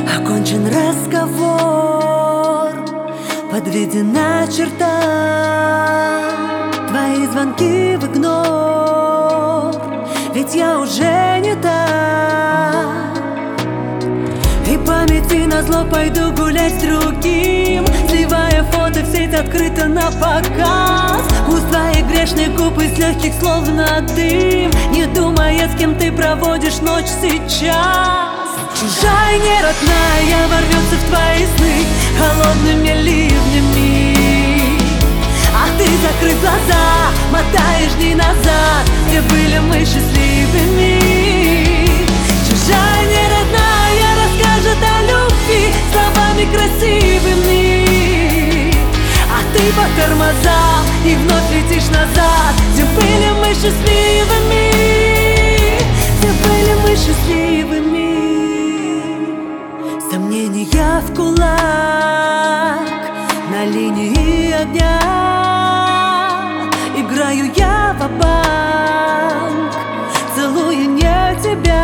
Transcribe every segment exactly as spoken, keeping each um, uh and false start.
Окончен разговор, подведена черта. Твои звонки в игнор, ведь я уже не та. И памяти назло пойду гулять с другим, сливая фото в сеть открыто на показ. Уст твоих грешных губ из легких словно дым, не думая, с кем ты проводишь ночь сейчас. Чужая неродная ворвется в твои сны холодными ливнями, а ты, закрыв глаза, мотаешь дни назад, где были мы счастливыми. Чужая неродная расскажет о любви словами красивыми, а ты по тормозам и вновь летишь назад, где были мы счастливыми, где были мы счастливыми. Сомнения в кулак на линии огня, играю я ва-банк, целую не тебя.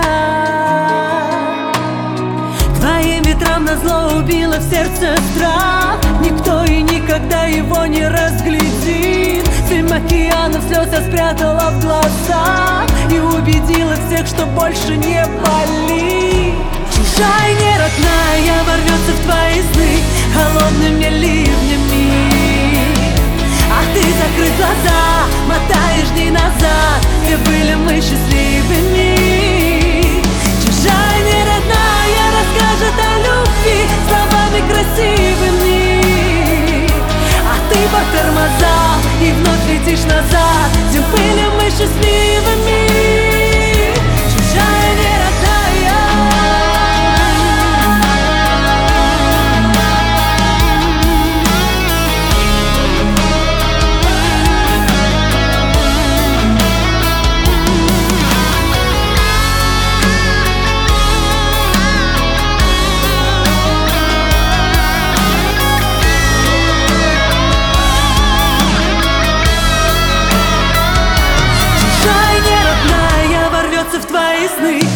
Твоим ветрам назло убило в сердце страх, никто и никогда его не разглядит. Семь океанов слез я спрятала в глазах и убедила всех, что больше не болит. Чужая неродная ворвется в твои сны холодными ливнями, а ты, закрыв глаза, мотаешь дни назад, где были мы счастливыми. Чужая неродная расскажет о любви словами красивыми, а ты по тормозам и вновь летишь назад, где были мы счастливыми. Чужая неродная. В твои сны